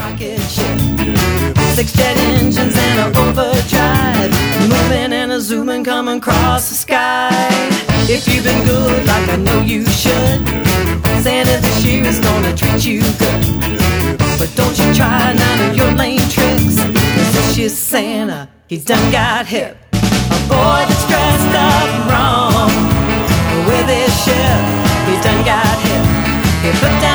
rocket ship. 6 jet engines and an overdrive, moving and a zooming, coming across the sky. If you've been good like I know you should, Santa this year is gonna treat you good. But don't you try none of your lame tricks, 'cause this year's Santa, he's done got hip. A boy that's dressed up wrong with his ship, he's done got hip. He put down